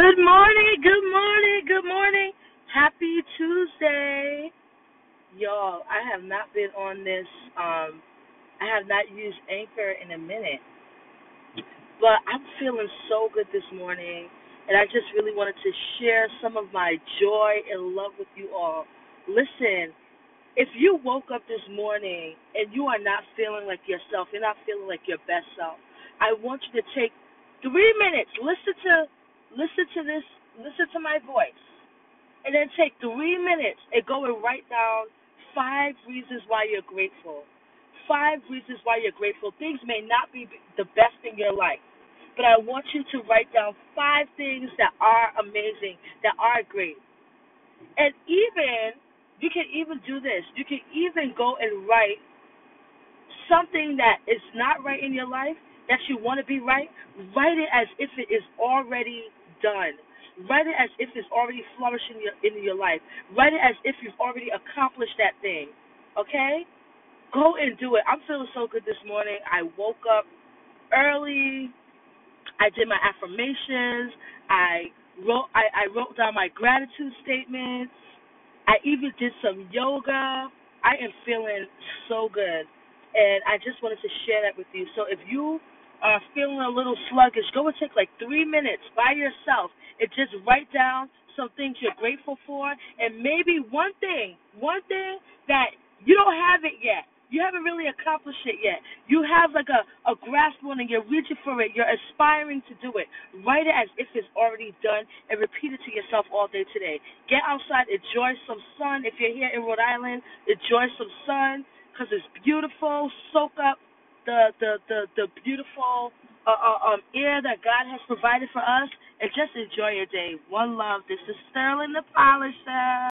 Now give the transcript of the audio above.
Good morning, good morning, good morning. Happy Tuesday. Y'all, I have not been on this, I have not used Anchor in a minute, but I'm feeling so good this morning, and I just really wanted to share some of my joy and love with you all. Listen, if you woke up this morning and you are not feeling like yourself, you're not feeling like your best self, I want you to take 3 minutes, listen to this, listen to my voice, and then take 3 minutes and go and write down 5 reasons why you're grateful. 5 reasons why you're grateful. Things may not be the best in your life, but I want you to write down 5 things that are amazing, that are great. And even, you can even do this. You can even go and write something that is not right in your life that you want to be right. Write it as if it is already done. Write it as if it's already flourishing in your life. Write it as if you've already accomplished that thing. Okay? Go and do it. I'm feeling so good this morning. I woke up early. I did my affirmations. I wrote down my gratitude statements. I even did some yoga. I am feeling so good. And I just wanted to share that with you. So if you are feeling a little sluggish, go and take like 3 minutes by yourself and just write down some things you're grateful for, and maybe one thing that you don't have it yet. You haven't really accomplished it yet. You have like a grasp on it, you're reaching for it, you're aspiring to do it. Write it as if it's already done and repeat it to yourself all day today. Get outside, enjoy some sun. If you're here in Rhode Island, enjoy some sun because it's beautiful. Soak up the beautiful air that God has provided for us, and just enjoy your day. One love. This is Sterling the Polisher.